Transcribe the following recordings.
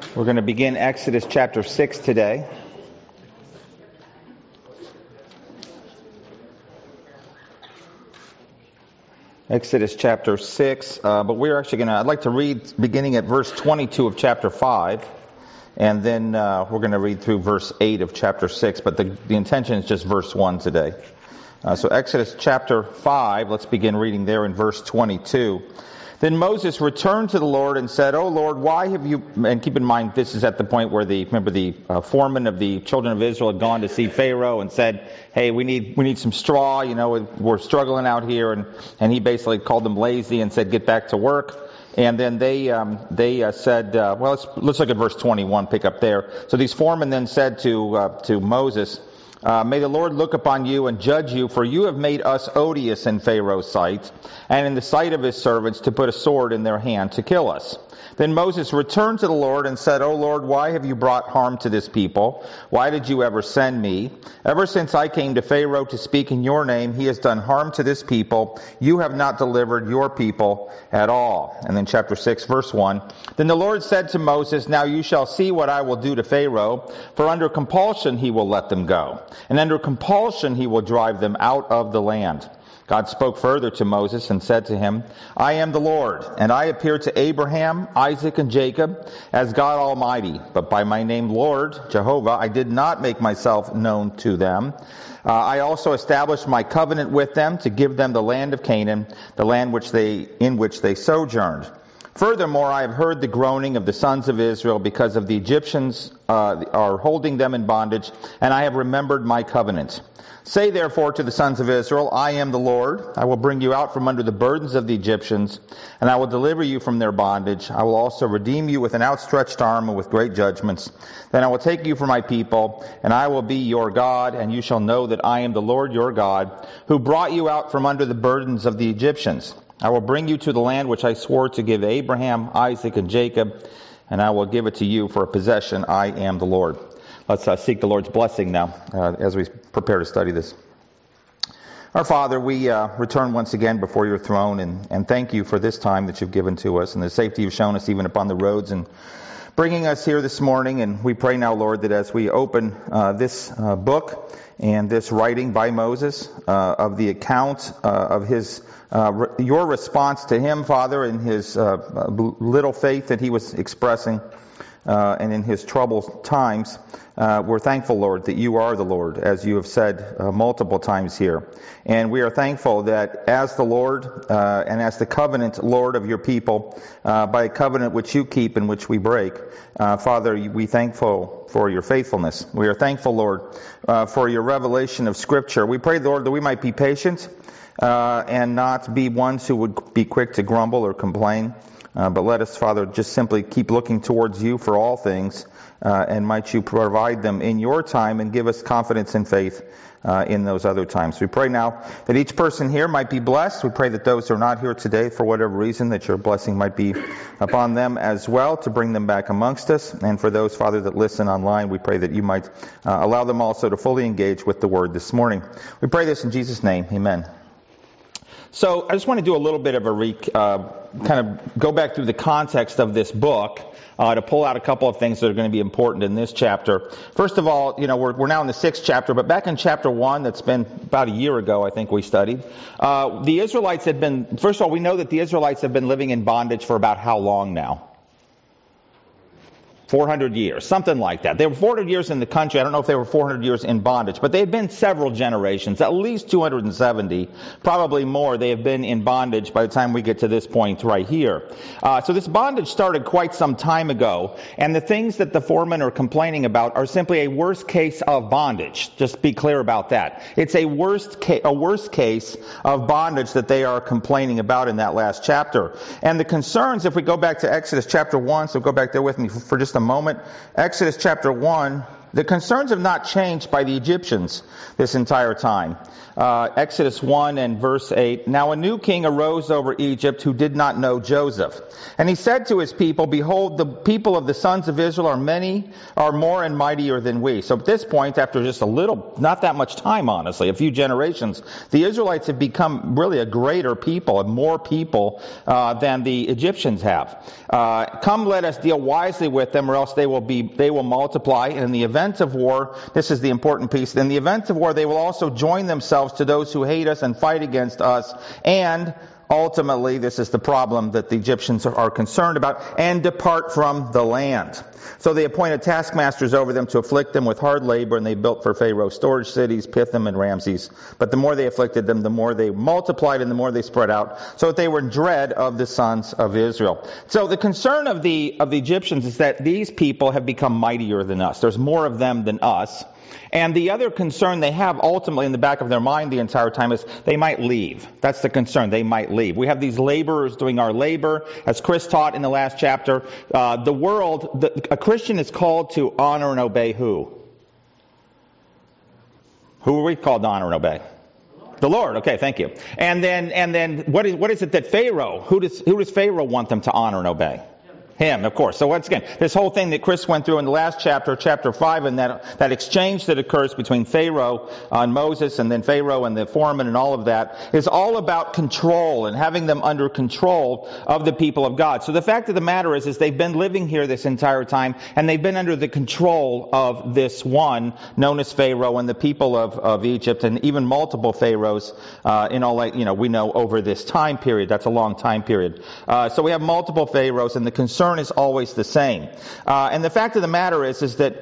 We're going to begin Exodus chapter 6 today. Exodus chapter 6, but we're actually I'd like to read beginning at verse 22 of chapter 5, and then we're going to read through verse 8 of chapter 6, but the intention is just verse 1 today. So Exodus chapter 5, let's begin reading there in verse 22. Then Moses returned to the Lord and said, "O Lord, why have you..." And keep in mind, this is at the point where the foreman of the children of Israel had gone to see Pharaoh and said, "Hey, we need some straw. You know, we're struggling out here." And he basically called them lazy and said, "Get back to work." And then they said, well, let's look at verse 21. Pick up there. So these foremen then said to Moses, "May the Lord look upon you and judge you, for you have made us odious in Pharaoh's sight, and in the sight of his servants, to put a sword in their hand to kill us." Then Moses returned to the Lord and said, "O Lord, why have you brought harm to this people? Why did you ever send me? Ever since I came to Pharaoh to speak in your name, he has done harm to this people. You have not delivered your people at all." And then chapter 6, verse 1. Then the Lord said to Moses, "Now you shall see what I will do to Pharaoh, for under compulsion he will let them go, and under compulsion he will drive them out of the land." God spoke further to Moses and said to him, "I am the Lord, and I appeared to Abraham, Isaac, and Jacob as God Almighty. But by my name Lord, Jehovah, I did not make myself known to them. I also established my covenant with them to give them the land of Canaan, the land in which they sojourned. Furthermore, I have heard the groaning of the sons of Israel because of the Egyptians are holding them in bondage, and I have remembered my covenant. Say therefore to the sons of Israel, I am the Lord. I will bring you out from under the burdens of the Egyptians, and I will deliver you from their bondage. I will also redeem you with an outstretched arm and with great judgments. Then I will take you for my people, and I will be your God, and you shall know that I am the Lord your God, who brought you out from under the burdens of the Egyptians. I will bring you to the land which I swore to give Abraham, Isaac, and Jacob, and I will give it to you for a possession. I am the Lord." Let's seek the Lord's blessing now as we prepare to study this. Our Father, we return once again before your throne and thank you for this time that you've given to us and the safety you've shown us even upon the roads and bringing us here this morning. And we pray now, Lord, that as we open this book and this writing by Moses of the account of your response to him, Father, in his little faith that he was expressing, and in his troubled times, we're thankful, Lord, that you are the Lord, as you have said multiple times here. And we are thankful that as the Lord and as the covenant Lord of your people, by a covenant which you keep and which we break, Father, we thankful for your faithfulness. We are thankful, Lord, for your revelation of Scripture. We pray, Lord, that we might be patient and not be ones who would be quick to grumble or complain. But let us, Father, just simply keep looking towards you for all things, and might you provide them in your time and give us confidence and faith in those other times. We pray now that each person here might be blessed. We pray that those who are not here today, for whatever reason, that your blessing might be upon them as well, to bring them back amongst us. And for those, Father, that listen online, we pray that you might allow them also to fully engage with the Word this morning. We pray this in Jesus' name. Amen. So I just want to do a little bit of a kind of go back through the context of this book to pull out a couple of things that are going to be important in this chapter. First of all, we're now in the 6th chapter, but back in chapter 1, that's been about a year ago, I think we studied, the Israelites had been, first of all, we know that the Israelites have been living in bondage for about how long now? 400 years, something like that. They were 400 years in the country. I don't know if they were 400 years in bondage, but they had been several generations, at least 270, probably more. They have been in bondage by the time we get to this point right here. So this bondage started quite some time ago, and the things that the foremen are complaining about are simply a worst case of bondage. Just be clear about that. It's a worst case of bondage that they are complaining about in that last chapter. And the concerns, if we go back to Exodus chapter 1, so go back there with me for just a moment. Exodus chapter 1, The concerns have not changed by the Egyptians this entire time. Exodus 1 and verse 8, "Now a new king arose over Egypt who did not know Joseph. And he said to his people, Behold, the people of the sons of Israel are more and mightier than we." So at this point, after just not that much time, honestly, a few generations, the Israelites have become really a greater people, and more people than the Egyptians have. "Come, let us deal wisely with them, or else they will multiply. And in the event of war," this is the important piece, "in the event of war, they will also join themselves to those who hate us and fight against us. And ultimately," this is the problem that the Egyptians are concerned about, "and depart from the land. So they appointed taskmasters over them to afflict them with hard labor, and they built for Pharaoh storage cities, Pithom and Ramses. But the more they afflicted them, the more they multiplied and the more they spread out, so that they were in dread of the sons of Israel." So the concern of the Egyptians is that these people have become mightier than us. There's more of them than us. And the other concern they have ultimately in the back of their mind the entire time is they might leave. That's the concern. They might leave. We have these laborers doing our labor. As Chris taught in the last chapter, a Christian is called to honor and obey who? Who are we called to honor and obey? The Lord. Okay, thank you. And then what is it that Pharaoh, who does Pharaoh want them to honor and obey? Him, of course. So once again, this whole thing that Chris went through in the last chapter, chapter 5, and that exchange that occurs between Pharaoh and Moses, and then Pharaoh and the foreman and all of that, is all about control and having them under control of the people of God. So the fact of the matter is they've been living here this entire time, and they've been under the control of this one known as Pharaoh and the people of Egypt, and even multiple pharaohs in all, we know over this time period. That's a long time period. So we have multiple pharaohs, and the concern is always the same. And the fact of the matter is that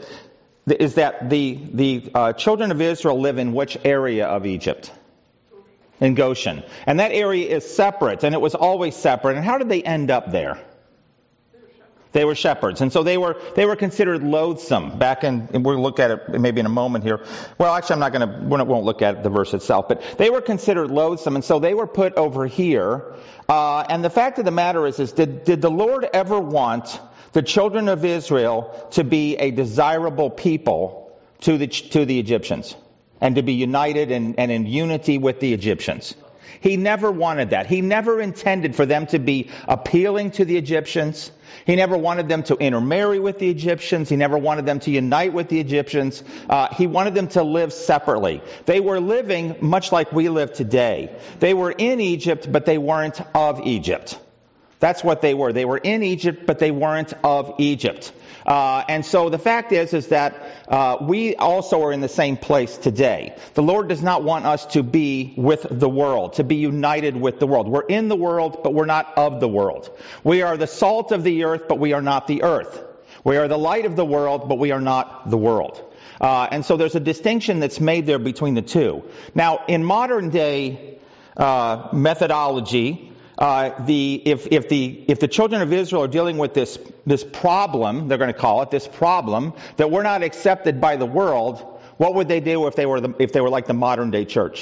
the children of Israel live in which area of Egypt? In Goshen. And that area is separate, and it was always separate. And how did they end up there? They were shepherds. And so they were considered loathsome back in, and we'll look at it maybe in a moment here. Well, actually, we won't look at the verse itself, but they were considered loathsome, and so they were put over here. And the fact of the matter is did the Lord ever want the children of Israel to be a desirable people to the Egyptians and to be united and in unity with the Egyptians? He never wanted that. He never intended for them to be appealing to the Egyptians. He never wanted them to intermarry with the Egyptians. He never wanted them to unite with the Egyptians. He wanted them to live separately. They were living much like we live today. They were in Egypt, but they weren't of Egypt. That's what they were. They were in Egypt, but they weren't of Egypt. And so the fact is that we also are in the same place today. The Lord does not want us to be with the world, to be united with the world. We're in the world, but we're not of the world. We are the salt of the earth, but we are not the earth. We are the light of the world, but we are not the world. And so there's a distinction that's made there between the two. Now, in modern day methodology, if the children of Israel are dealing with this problem, they're going to call it this problem, that we're not accepted by the world, what would they do if they were like the modern day church?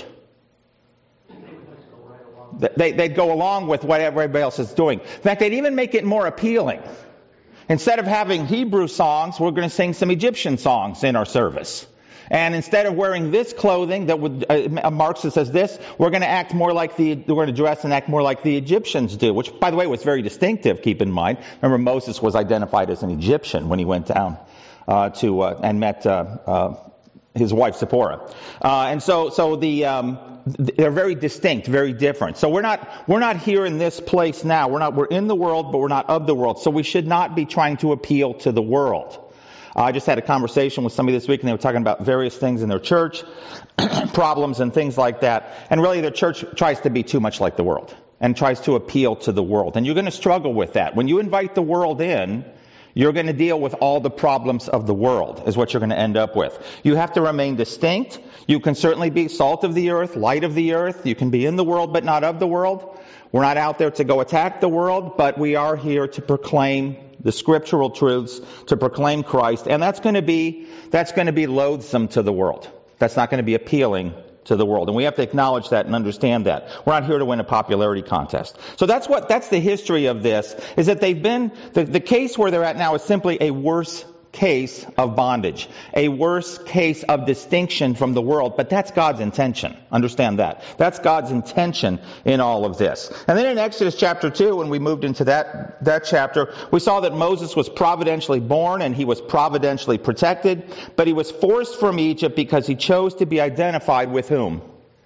They'd go along with what everybody else is doing. In fact, they'd even make it more appealing. Instead of having Hebrew songs, we're going to sing some Egyptian songs in our service. And instead of wearing this clothing that would Marxist says this, we're going to dress and act more like the Egyptians do, which, by the way, was very distinctive. Keep in mind, remember Moses was identified as an Egyptian when he went down and met his wife Zipporah, and so they're very distinct, very different. So we're not here in this place now. We're in the world, but we're not of the world. So we should not be trying to appeal to the world. I just had a conversation with somebody this week, and they were talking about various things in their church, problems and things like that. And really, their church tries to be too much like the world and tries to appeal to the world. And you're going to struggle with that. When you invite the world in, you're going to deal with all the problems of the world, is what you're going to end up with. You have to remain distinct. You can certainly be salt of the earth, light of the earth. You can be in the world, but not of the world. We're not out there to go attack the world, but we are here to proclaim the scriptural truths, to proclaim Christ, and that's going to be loathsome to the world. That's not going to be appealing to the world, and we have to acknowledge that and understand that. We're not here to win a popularity contest. So that's the history of this, is that they've been, the case where they're at now is simply a worse case of bondage, a worse case of distinction from the world, but that's God's intention. Understand that. That's God's intention in all of this. And then in Exodus chapter 2, when we moved into that chapter, we saw that Moses was providentially born and he was providentially protected, but he was forced from Egypt because he chose to be identified with whom?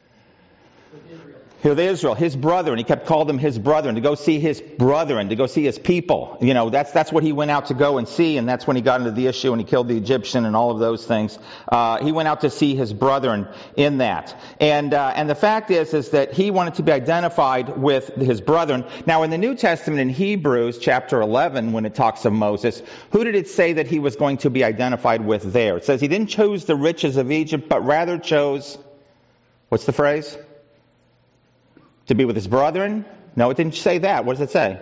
With Israel, his brethren. He kept calling them his brethren, to go see his brethren, to go see his people. You know, that's what he went out to go and see, and that's when he got into the issue and he killed the Egyptian and all of those things. He went out to see his brethren in that. And the fact is that he wanted to be identified with his brethren. Now in the New Testament in Hebrews chapter 11, when it talks of Moses, who did it say that he was going to be identified with there? It says he didn't choose the riches of Egypt, but rather chose, what's the phrase? To be with his brethren? No, it didn't say that. What does it say?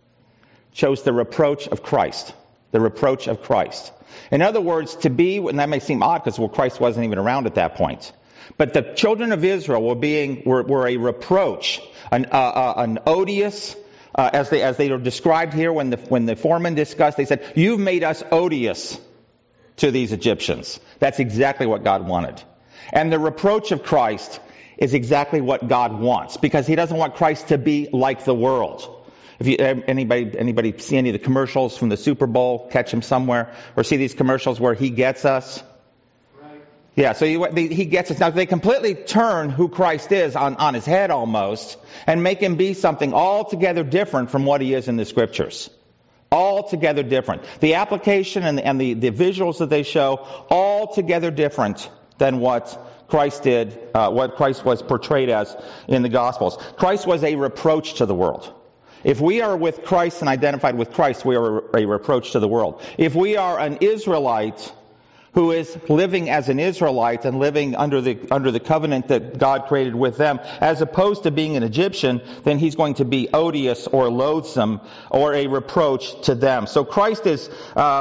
Chose the reproach of Christ. The reproach of Christ. In other words, to be, and that may seem odd because Christ wasn't even around at that point. But the children of Israel were a reproach, an odious, as they are described here when the foreman discussed, they said, "You've made us odious to these Egyptians." That's exactly what God wanted. And the reproach of Christ is exactly what God wants, because he doesn't want Christ to be like the world. If anybody see any of the commercials from the Super Bowl, catch him somewhere, or see these commercials where he gets us? Right. Yeah, so he gets us. Now they completely turn who Christ is on his head almost, and make him be something altogether different from what he is in the Scriptures. Altogether different. The application and the visuals that they show, altogether different than what Christ did, what Christ was portrayed as in the Gospels. Christ was a reproach to the world. If we are with Christ and identified with Christ, we are a reproach to the world. If we are an Israelite who is living as an Israelite and living under the covenant that God created with them, as opposed to being an Egyptian, then he's going to be odious or loathsome or a reproach to them. So Christ is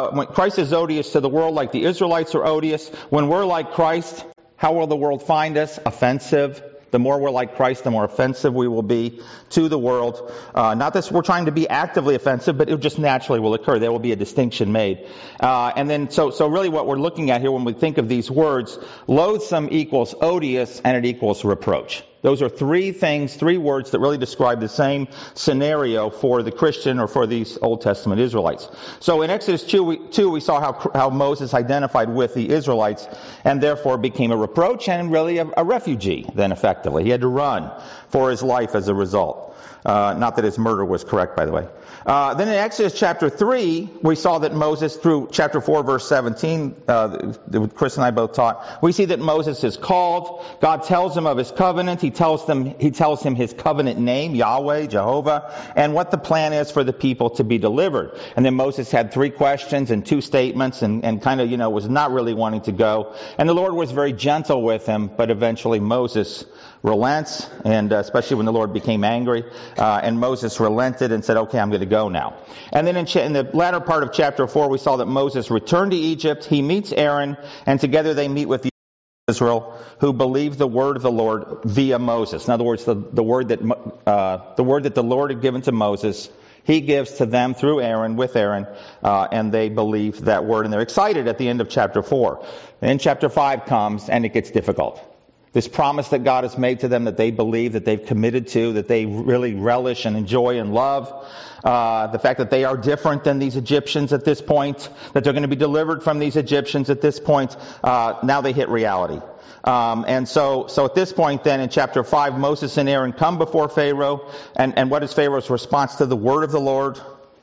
odious to the world like the Israelites are odious. When we're like Christ, how will the world find us? Offensive. The more we're like Christ, the more offensive we will be to the world. Not that we're trying to be actively offensive, but it just naturally will occur. There will be a distinction made. And then, so really what we're looking at here when we think of these words, loathsome equals odious, and it equals reproach. Those are three words that really describe the same scenario for the Christian or for these Old Testament Israelites. So in Exodus 2, we saw how Moses identified with the Israelites and therefore became a reproach and really a refugee then effectively. He had to run for his life as a result. Not that his murder was correct, by the way. Then in Exodus chapter 3, we saw that Moses, through chapter 4, verse 17, Chris and I both taught, we see that Moses is called. God tells him of his covenant. He tells him his covenant name, Yahweh, Jehovah, and what the plan is for the people to be delivered. And then Moses had 3 questions and 2 statements and kind of, was not really wanting to go. And the Lord was very gentle with him, but eventually Moses relents, and especially when the Lord became angry, and Moses relented and said, okay, I'm going to go now. And then in the latter part of chapter 4, we saw that Moses returned to Egypt. He meets Aaron, and together they meet with the Israel who believed the word of the Lord via Moses. In other words, the word that the Lord had given to Moses, he gives to them through Aaron, with Aaron, and they believe that word, and they're excited at the end of chapter 4. And then chapter 5 comes, and it gets difficult. This promise that God has made to them, that they believe, that they've committed to, that they really relish and enjoy and love. The fact that they are different than these Egyptians at this point, that they're going to be delivered from these Egyptians at this point, now they hit reality. And so at this point then in chapter 5, Moses and Aaron come before Pharaoh, and what is Pharaoh's response to the word of the Lord?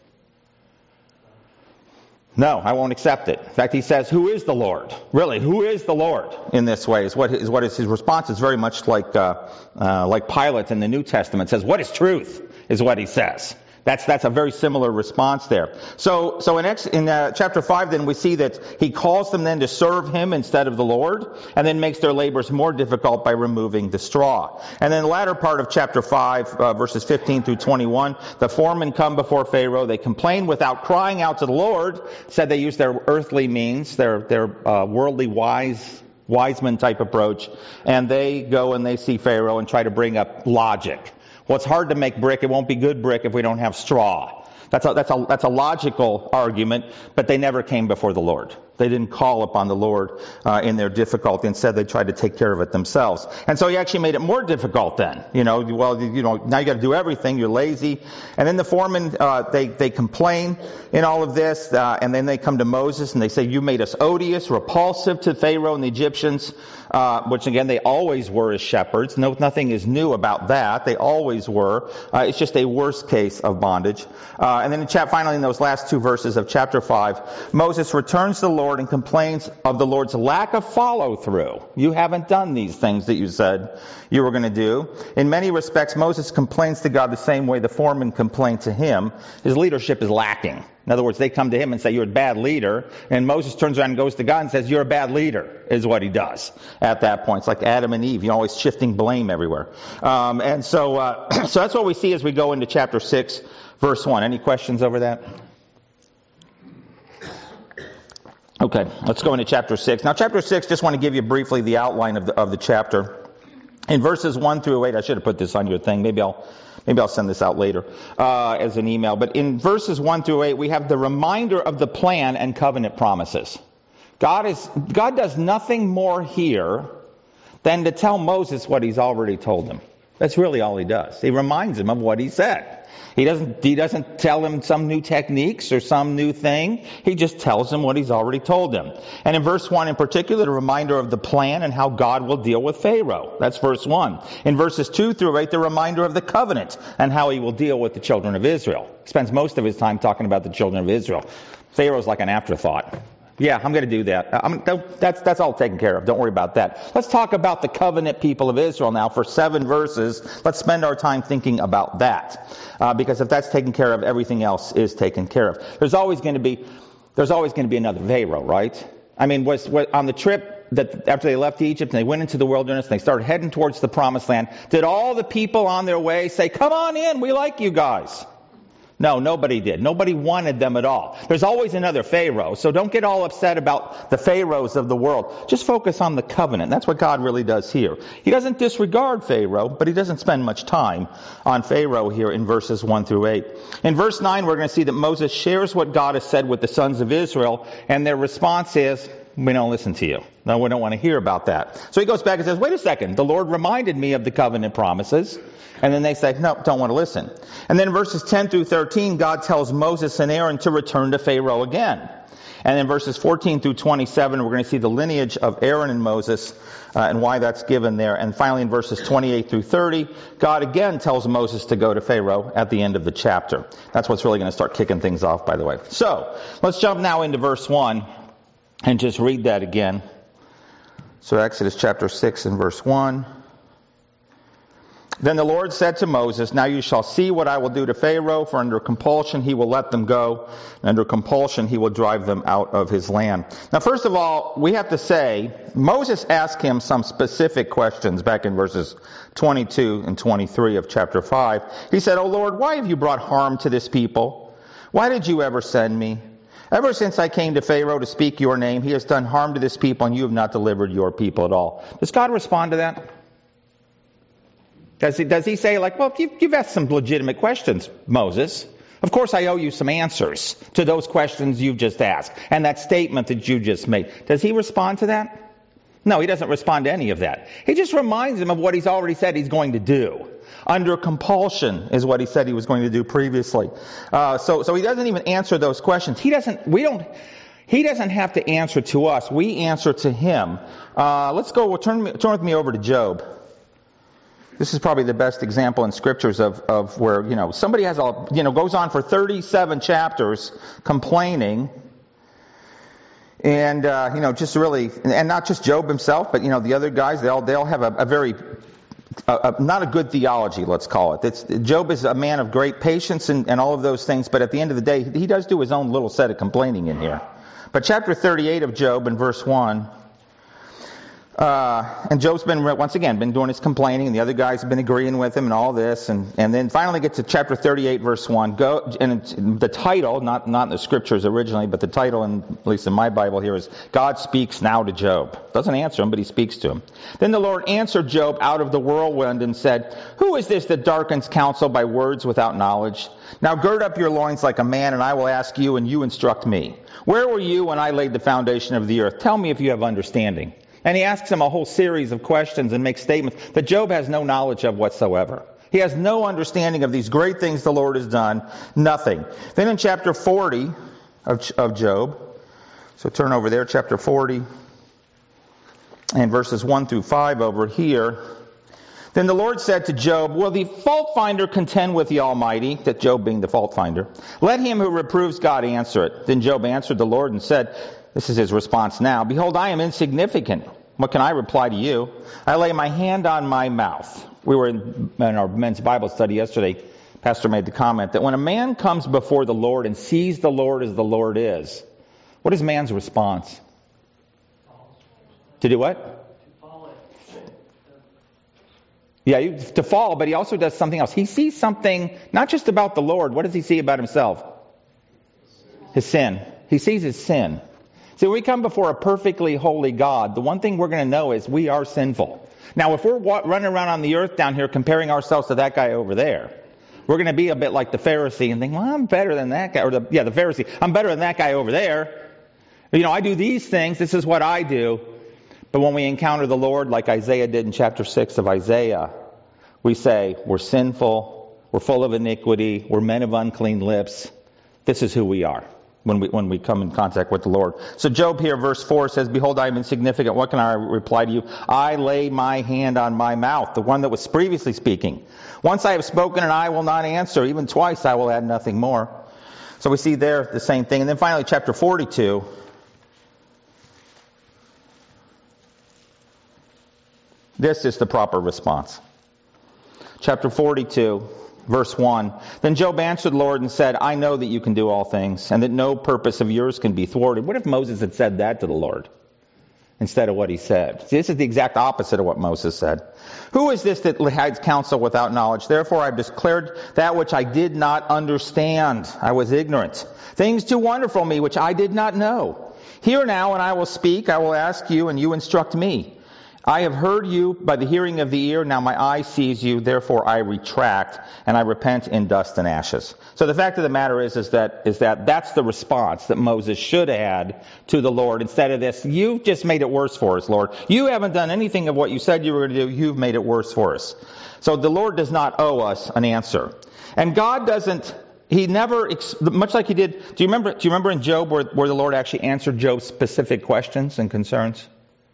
No, I won't accept it. In fact, he says, who is the Lord? Really, who is the Lord in this way? What is his response? Is very much like Pilate in the New Testament says, what is truth? Is what he says. That's a very similar response there. So in chapter 5 then we see that he calls them then to serve him instead of the Lord, and then makes their labors more difficult by removing the straw. And then the latter part of chapter 5, verses 15 through 21, the foremen come before Pharaoh. They complain without crying out to the Lord. Said they use their earthly means, their worldly wiseman type approach, and they go and they see Pharaoh and try to bring up logic. Well, it's hard to make brick. It won't be good brick if we don't have straw. That's a logical argument, but they never came before the Lord. They didn't call upon the Lord in their difficulty. Instead, they tried to take care of it themselves. And so he actually made it more difficult then. Now you got to do everything. You're lazy. And then the foremen, they complain in all of this, and then they come to Moses and they say, you made us odious, repulsive to Pharaoh and the Egyptians, which again, they always were as shepherds. Nothing is new about that. They always were. It's just a worse case of bondage. And then finally in those last two verses of chapter 5, Moses returns to the Lord and complains of the Lord's lack of follow-through. You haven't done these things that you said you were going to do. In many respects, Moses complains to God the same way the foreman complained to him. His leadership is lacking. In other words, they come to him and say, you're a bad leader. And Moses turns around and goes to God and says, you're a bad leader, is what he does at that point. It's like Adam and Eve, always shifting blame everywhere. So that's what we see as we go into chapter 6, verse 1. Any questions over that? Okay, let's go into chapter 6. Now, chapter 6, just want to give you briefly the outline of the chapter. In verses 1 through 8, I should have put this on your thing. Maybe I'll send this out later as an email. But in verses 1 through 8, we have the reminder of the plan and covenant promises. God does nothing more here than to tell Moses what he's already told him. That's really all he does. He reminds him of what he said. He doesn't tell him some new techniques or some new thing. He just tells him what he's already told him. And in verse 1 in particular, the reminder of the plan and how God will deal with Pharaoh. That's verse 1. In verses 2 through 8, the reminder of the covenant and how he will deal with the children of Israel. He spends most of his time talking about the children of Israel. Pharaoh's like an afterthought. Yeah, I'm going to do that. That's all taken care of. Don't worry about that. Let's talk about the covenant people of Israel now for 7 verses. Let's spend our time thinking about that. Because if that's taken care of, everything else is taken care of. There's always going to be another Pharaoh, right? I mean, was on the trip that after they left Egypt and they went into the wilderness and they started heading towards the promised land, did all the people on their way say, come on in, we like you guys? No, nobody did. Nobody wanted them at all. There's always another Pharaoh, so don't get all upset about the Pharaohs of the world. Just focus on the covenant. That's what God really does here. He doesn't disregard Pharaoh, but he doesn't spend much time on Pharaoh here in verses 1 through 8. In verse 9, we're going to see that Moses shares what God has said with the sons of Israel, and their response is, we don't listen to you. No, we don't want to hear about that. So he goes back and says, wait a second, the Lord reminded me of the covenant promises. And then they say, no, don't want to listen. And then in verses 10 through 13, God tells Moses and Aaron to return to Pharaoh again. And in verses 14 through 27, we're going to see the lineage of Aaron and Moses and why that's given there. And finally in verses 28 through 30, God again tells Moses to go to Pharaoh at the end of the chapter. That's what's really going to start kicking things off, by the way. So let's jump now into verse 1 and just read that again. So Exodus chapter 6 and verse 1. Then the Lord said to Moses, now you shall see what I will do to Pharaoh, for under compulsion he will let them go, and under compulsion he will drive them out of his land. Now first of all, we have to say, Moses asked him some specific questions back in verses 22 and 23 of chapter 5. He said, O Lord, why have you brought harm to this people? Why did you ever send me? Ever since I came to Pharaoh to speak your name, he has done harm to this people, and you have not delivered your people at all. Does God respond to that? Does he say, like, well, you've asked some legitimate questions, Moses. Of course I owe you some answers to those questions you've just asked, and that statement that you just made. Does he respond to that? No, he doesn't respond to any of that. He just reminds him of what he's already said he's going to do. Under compulsion is what he said he was going to do previously. So he doesn't even answer those questions. He doesn't have to answer to us. We answer to him. Let's go. Turn with me over to Job. This is probably the best example in scriptures of where, somebody goes on for 37 chapters complaining. And, just really, and not just Job himself, but, the other guys, they all have a very, not a good theology, let's call it. Job is a man of great patience and all of those things, but at the end of the day, he does do his own little set of complaining in here. But chapter 38 of Job in verse 1, And Job's once again been doing his complaining, and the other guys have been agreeing with him and all this, and then finally get to chapter 38, verse 1. The title, not in the scriptures originally, but the title, at least in my Bible here, is God Speaks Now to Job. Doesn't answer him, but he speaks to him. Then the Lord answered Job out of the whirlwind and said, "Who is this that darkens counsel by words without knowledge? Now gird up your loins like a man, and I will ask you, and you instruct me. Where were you when I laid the foundation of the earth? Tell me if you have understanding." And he asks him a whole series of questions and makes statements that Job has no knowledge of whatsoever. He has no understanding of these great things the Lord has done. Nothing. Then in chapter 40 of Job, so turn over there, chapter 40, and verses 1 through 5 over here. Then the Lord said to Job, "Will the fault finder contend with the Almighty?" That Job being the fault finder. "Let him who reproves God answer it." Then Job answered the Lord and said, this is his response now, "Behold, I am insignificant. What can I reply to you? I lay my hand on my mouth." We were in our men's Bible study yesterday. Pastor made the comment that when a man comes before the Lord and sees the Lord as the Lord is, what is man's response? To do what? Yeah, to fall, but he also does something else. He sees something, not just about the Lord. What does he see about himself? His sin. He sees his sin. See, when we come before a perfectly holy God, the one thing we're going to know is we are sinful. Now, if we're running around on the earth down here comparing ourselves to that guy over there, we're going to be a bit like the Pharisee and think, well, I'm better than that guy. Or the Pharisee, I'm better than that guy over there. I do these things. This is what I do. But when we encounter the Lord, like Isaiah did in chapter 6 of Isaiah, we say, we're sinful, we're full of iniquity, we're men of unclean lips. This is who we are when we come in contact with the Lord. So Job here, verse 4 says, "Behold, I am insignificant. What can I reply to you? I lay my hand on my mouth," the one that was previously speaking. "Once I have spoken and I will not answer. Even twice I will add nothing more." So we see there the same thing. And then finally, chapter 42. This is the proper response. Chapter 42. Verse 1, "Then Job answered the Lord and said, I know that you can do all things, and that no purpose of yours can be thwarted." What if Moses had said that to the Lord instead of what he said? See, this is the exact opposite of what Moses said. "Who is this that hides counsel without knowledge? Therefore I have declared that which I did not understand. I was ignorant. Things too wonderful for me which I did not know. Hear now, and I will speak. I will ask you, and you instruct me. I have heard you by the hearing of the ear. Now my eye sees you. Therefore I retract, and I repent in dust and ashes." So the fact of the matter is that that's the response that Moses should have had to the Lord. Instead of this, "You've just made it worse for us, Lord. You haven't done anything of what you said you were going to do. You've made it worse for us." So the Lord does not owe us an answer. And God doesn't, He never, much like He did, do you remember in Job where the Lord actually answered Job's specific questions and concerns?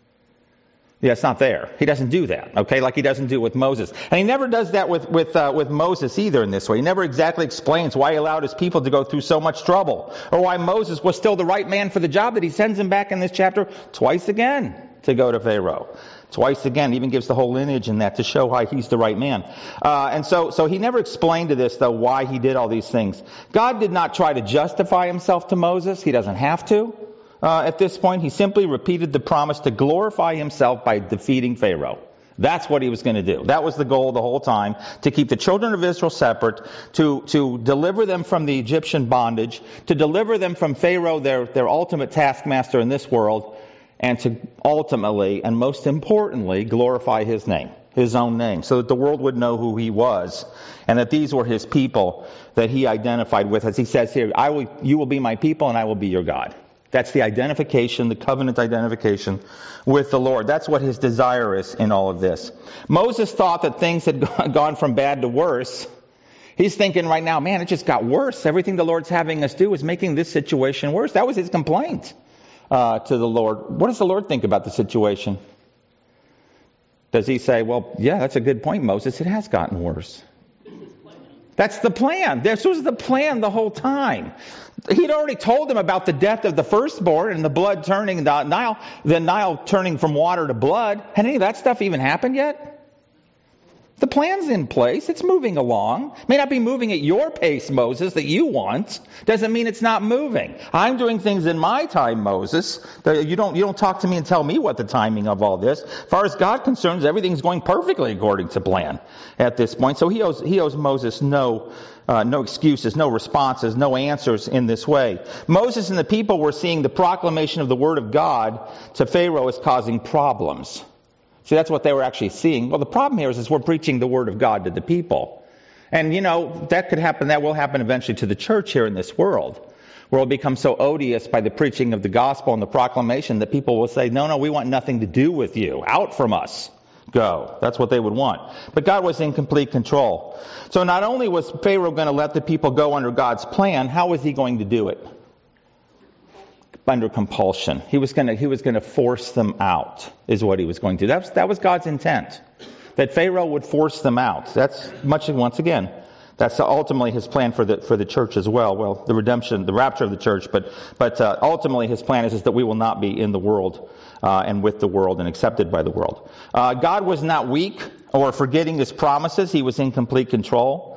Yeah, it's not there. He doesn't do that, okay, like He doesn't do with Moses. And He never does that with Moses either in this way. He never exactly explains why He allowed His people to go through so much trouble, or why Moses was still the right man for the job that He sends him back in this chapter twice again to go to Pharaoh. Twice again, even gives the whole lineage in that to show why he's the right man. And so He never explained to this, though, why He did all these things. God did not try to justify Himself to Moses. He doesn't have to. At this point, He simply repeated the promise to glorify Himself by defeating Pharaoh. That's what He was going to do. That was the goal the whole time, to keep the children of Israel separate, to deliver them from the Egyptian bondage, to deliver them from Pharaoh, their ultimate taskmaster in this world, and to ultimately, and most importantly, glorify His name, His own name, so that the world would know who He was, and that these were His people that He identified with. As He says here, you will be my people and I will be your God. That's the identification, the covenant identification with the Lord. That's what His desire is in all of this. Moses thought that things had gone from bad to worse. He's thinking right now, man, it just got worse. Everything the Lord's having us do is making this situation worse. That was his complaint to the Lord. What does the Lord think about the situation? Does He say, well, yeah, that's a good point, Moses. It has gotten worse. That's the plan. This was the plan the whole time. He'd already told him about the death of the firstborn and the blood turning, the Nile turning from water to blood. Had any of that stuff even happened yet? The plan's in place. It's moving along. It may not be moving at your pace, Moses, that you want. Doesn't mean it's not moving. I'm doing things in my time, Moses. You don't talk to me and tell me what the timing of all this. As far as God concerns, everything's going perfectly according to plan at this point. So he owes Moses no excuses, no responses, no answers in this way. Moses and the people were seeing the proclamation of the word of God to Pharaoh as causing problems. See, that's what they were actually seeing. Well, the problem here is we're preaching the word of God to the people. And, that could happen, that will happen eventually to the church here in this world, where it will become so odious by the preaching of the gospel and the proclamation that people will say, no, we want nothing to do with you. Out from us. Go. That's what they would want. But God was in complete control. So not only was Pharaoh going to let the people go under God's plan, how was he going to do it? Under compulsion. He was going to force them out, is what he was going to do. That was God's intent, that Pharaoh would force them out. That's once again, that's ultimately his plan for the church as well. Well, the redemption, the rapture of the church, but ultimately his plan is that we will not be in the world and with the world and accepted by the world. God was not weak or forgetting his promises. He was in complete control.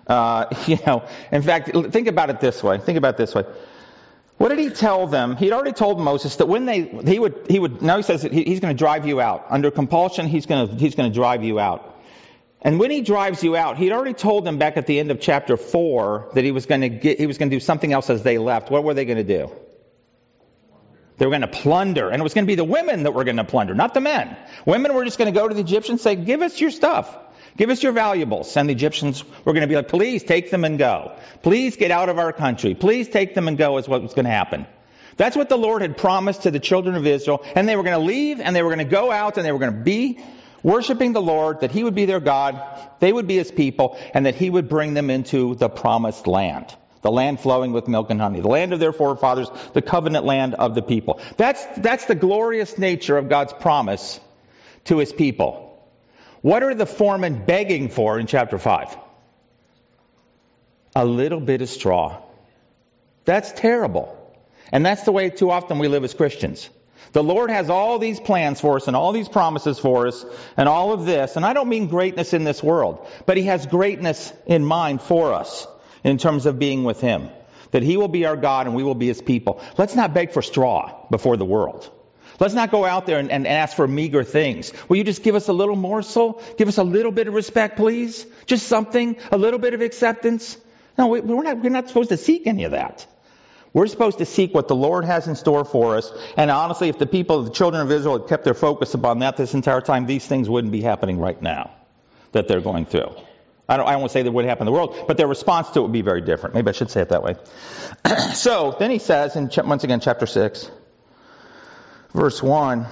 In fact, think about it this way. What did he tell them? He'd already told Moses that when he would now he says that he's going to drive you out. Under compulsion, he's going to drive you out. And when he drives you out, he'd already told them back at the end of chapter 4 that he was going to do something else as they left. What were they going to do? They were going to plunder. And it was going to be the women that were going to plunder, not the men. Women were just going to go to the Egyptians and say, give us your stuff. Give us your valuables. And the Egyptians were going to be like, please take them and go. Please get out of our country. Please take them and go is what was going to happen. That's what the Lord had promised to the children of Israel. And they were going to leave and they were going to go out and they were going to be worshiping the Lord, that he would be their God, they would be his people, and that he would bring them into the promised land. The land flowing with milk and honey. The land of their forefathers, the covenant land of the people. That's the glorious nature of God's promise to his people. What are the foremen begging for in chapter 5? A little bit of straw. That's terrible. And that's the way too often we live as Christians. The Lord has all these plans for us and all these promises for us and all of this. And I don't mean greatness in this world, but he has greatness in mind for us in terms of being with him. That he will be our God and we will be his people. Let's not beg for straw before the world. Let's not go out there and ask for meager things. Will you just give us a little morsel? Give us a little bit of respect, please? Just something? A little bit of acceptance? No, we're not supposed to seek any of that. We're supposed to seek what the Lord has in store for us. And honestly, if the children of Israel had kept their focus upon that this entire time, these things wouldn't be happening right now that they're going through. I don't want to say that would happen in the world, but their response to it would be very different. Maybe I should say it that way. So then he says, once again, chapter 6, verse 1,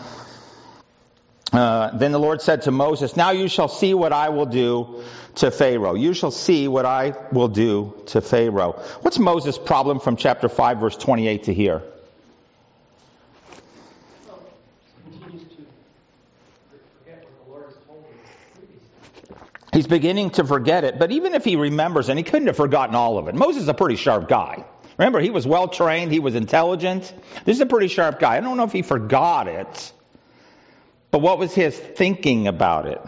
then the Lord said to Moses, now you shall see what I will do to Pharaoh. You shall see what I will do to Pharaoh. What's Moses' problem from chapter 5, verse 28 to here? He's beginning to forget it, but even if he remembers, and he couldn't have forgotten all of it. Moses is a pretty sharp guy. Remember, he was well trained, he was intelligent. This is a pretty sharp guy. I don't know if he forgot it, but what was his thinking about it?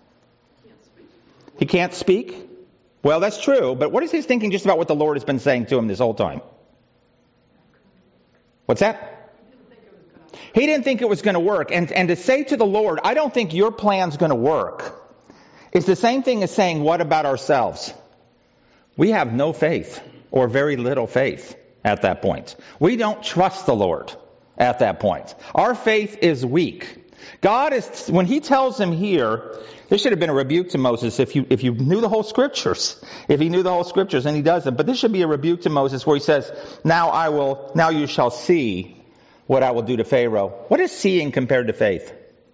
He can't speak? Well, that's true, but what is his thinking just about what the Lord has been saying to him this whole time? What's that? He didn't think it was going to work. And to say to the Lord, I don't think your plan's going to work, it's the same thing as saying, what about ourselves? We have no faith or very little faith at that point. We don't trust the Lord at that point. Our faith is weak. God is, when he tells him here, this should have been a rebuke to Moses if you knew the whole scriptures. If he knew the whole scriptures, and he doesn't. But this should be a rebuke to Moses where he says, now you shall see what I will do to Pharaoh. What is seeing compared to faith?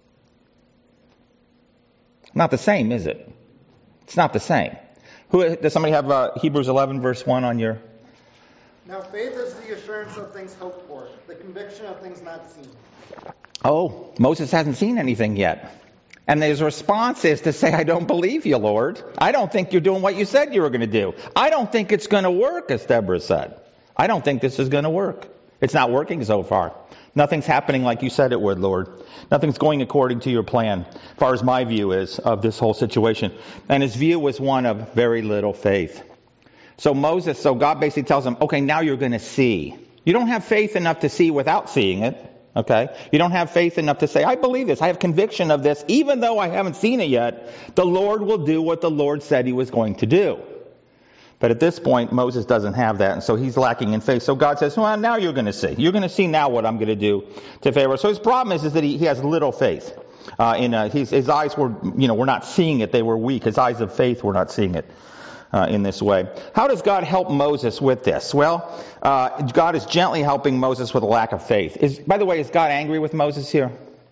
Not the same, is it? It's not the same. Does somebody have Hebrews 11 verse 1 on your... Now faith is the assurance of things hoped for, the conviction of things not seen. Oh, Moses hasn't seen anything yet. And his response is to say, I don't believe you, Lord. I don't think you're doing what you said you were going to do. I don't think it's going to work, as Deborah said. I don't think this is going to work. It's not working so far. Nothing's happening like you said it would, Lord. Nothing's going according to your plan, as far as my view is of this whole situation. And his view was one of very little faith. So God basically tells him, okay, now you're going to see. You don't have faith enough to see without seeing it. Okay? You don't have faith enough to say, I believe this. I have conviction of this. Even though I haven't seen it yet, the Lord will do what the Lord said he was going to do. But at this point, Moses doesn't have that, and so he's lacking in faith. So God says, well, now you're going to see. You're going to see now what I'm going to do to Pharaoh. So his problem is that he has little faith. His eyes were not seeing it. They were weak. His eyes of faith were not seeing it in this way. How does God help Moses with this? Well, God is gently helping Moses with a lack of faith. By the way, is God angry with Moses here?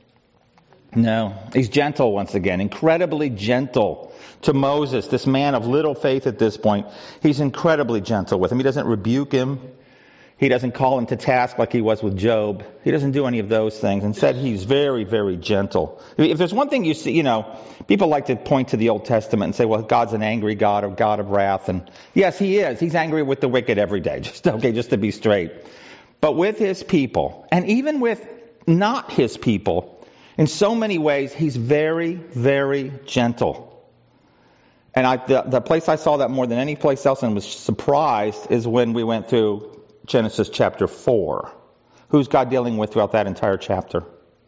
No. He's gentle once again, incredibly gentle to Moses, this man of little faith at this point. He's incredibly gentle with him. He doesn't rebuke him. He doesn't call him to task like he was with Job. He doesn't do any of those things. Instead, he's very, very gentle. If there's one thing you see, people like to point to the Old Testament and say, well, God's an angry God, a God of wrath. And yes, he is. He's angry with the wicked every day, just to be straight. But with his people, and even with not his people, in so many ways, he's very, very gentle. And the place I saw that more than any place else and was surprised is when we went through Genesis chapter 4. Who's God dealing with throughout that entire chapter?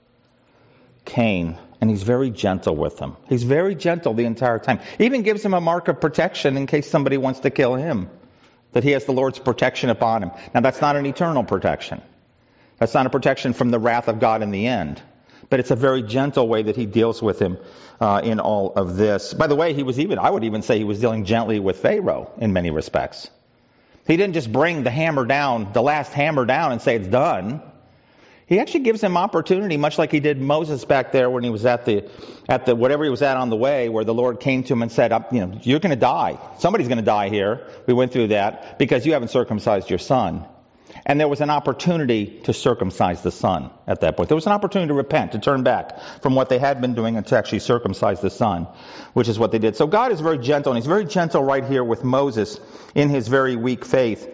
Cain. And he's very gentle with him. He's very gentle the entire time. He even gives him a mark of protection in case somebody wants to kill him. That he has the Lord's protection upon him. Now that's not an eternal protection. That's not a protection from the wrath of God in the end. But it's a very gentle way that he deals with him in all of this. By the way, I would even say he was dealing gently with Pharaoh in many respects. He didn't just bring the last hammer down and say it's done. He actually gives him opportunity, much like he did Moses back there when he was at the whatever he was at on the way, where the Lord came to him and said, you're going to die. Somebody's going to die here. We went through that because you haven't circumcised your son. And there was an opportunity to circumcise the son at that point. There was an opportunity to repent, to turn back from what they had been doing and to actually circumcise the son, which is what they did. So God is very gentle, and he's very gentle right here with Moses in his very weak faith.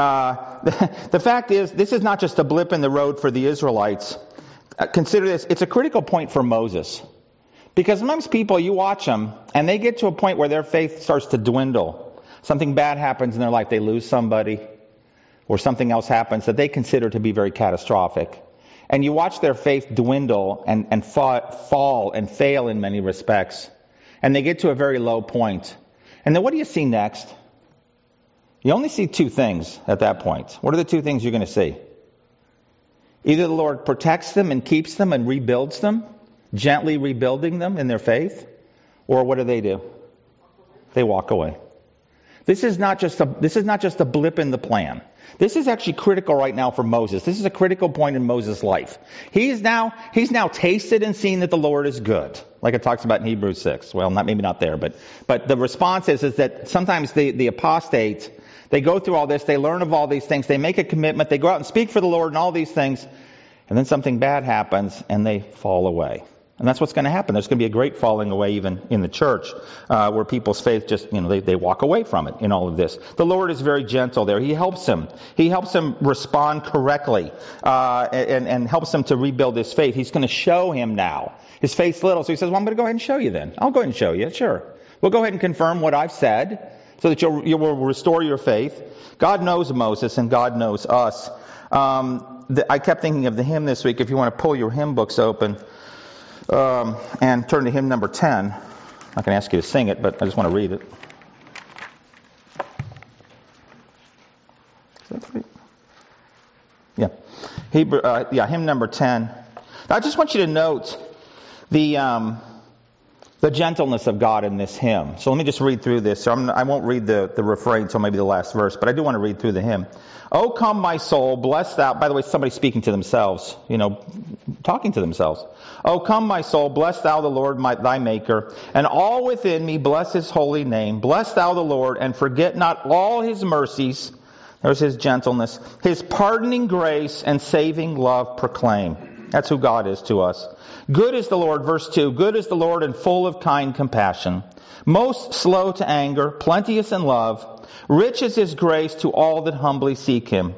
The fact is, this is not just a blip in the road for the Israelites. Consider this, it's a critical point for Moses. Because sometimes people, you watch them, and they get to a point where their faith starts to dwindle. Something bad happens in their life. They lose somebody, or something else happens that they consider to be very catastrophic. And you watch their faith dwindle and fall and fail in many respects. And they get to a very low point. And then what do you see next? You only see two things at that point. What are the two things you're going to see? Either the Lord protects them and keeps them and rebuilds them, gently rebuilding them in their faith, or what do? They walk away. This is not just a blip in the plan. This is actually critical right now for Moses. This is a critical point in Moses' life. He's now tasted and seen that the Lord is good, like it talks about in Hebrews 6. Well, maybe not there, but the response is that sometimes the apostate, they go through all this, they learn of all these things, they make a commitment, they go out and speak for the Lord and all these things, and then something bad happens and they fall away. And that's what's going to happen. There's going to be a great falling away even in the church where people's faith just, they walk away from it in all of this. The Lord is very gentle there. He helps him. He helps him respond correctly and helps him to rebuild his faith. He's going to show him now. His faith's little, so he says, well, I'm going to go ahead and show you then. I'll go ahead and show you. Sure. We'll go ahead and confirm what I've said so that you will restore your faith. God knows Moses and God knows us. I kept thinking of the hymn this week. If you want to pull your hymn books open, and turn to hymn number 10. I'm not going to ask you to sing it, but I just want to read it. Is that right? Yeah. Hymn number 10. I just want you to note the gentleness of God in this hymn. So let me just read through this. So I won't read the refrain until maybe the last verse, but I do want to read through the hymn. Oh, come, my soul, bless thou. By the way, somebody speaking to themselves, talking to themselves. Oh, come, my soul, bless thou the Lord, thy Maker, and all within me bless his holy name. Bless thou the Lord, and forget not all his mercies. There's his gentleness. His pardoning grace and saving love proclaim. That's who God is to us. Good is the Lord, verse 2. Good is the Lord and full of kind compassion. Most slow to anger, plenteous in love. Rich is his grace to all that humbly seek him.